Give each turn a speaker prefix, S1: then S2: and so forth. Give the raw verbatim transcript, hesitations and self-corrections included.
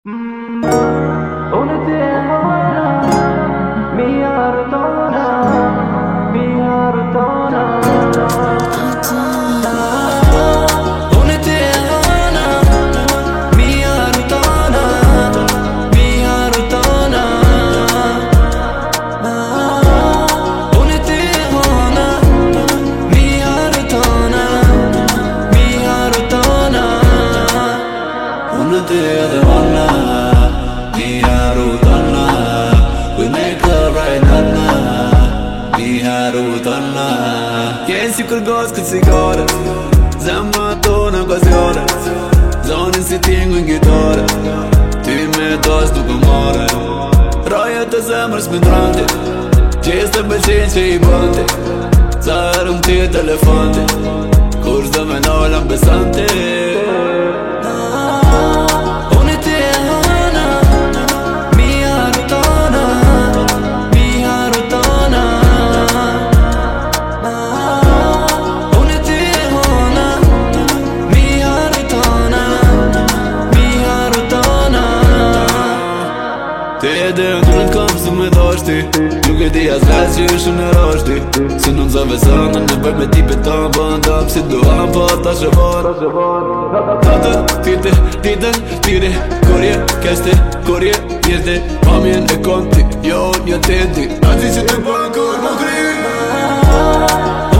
S1: Unë ti e hona, mi hartona, mi hartona. Unë ti e hona, mi hartona, mi hartona. Unë ti e hona, mi hartona, mi hartona. Unë ti e hona, mi hartona. We make her right now, mi hartona. Jenë si kur gosë këtë sigare, zemma tona quasi ore. Zonin si tingu në gitare, ty me dos duke more. Raja të zemrës me ndranti, qes të bëqen që i bënti. Sa herëm ti telefonti, kur zdo me nollën besanti. Unë ti e hona, mi hartona, mi hartona. Unë ti e hona, mi hartona, mi hartona. Ti e dhe në në kam së me dashti, nuk e di as vetë që ishë në rashti. Se në nëzave sënë në bërë me tipe të më bëndam, si duham pa ta shëvar. Tatë, tite, tite, tire, korje, keste, korje, jerte. Pamjen e konti, jo një tenti, azi që të bënë kur më kri.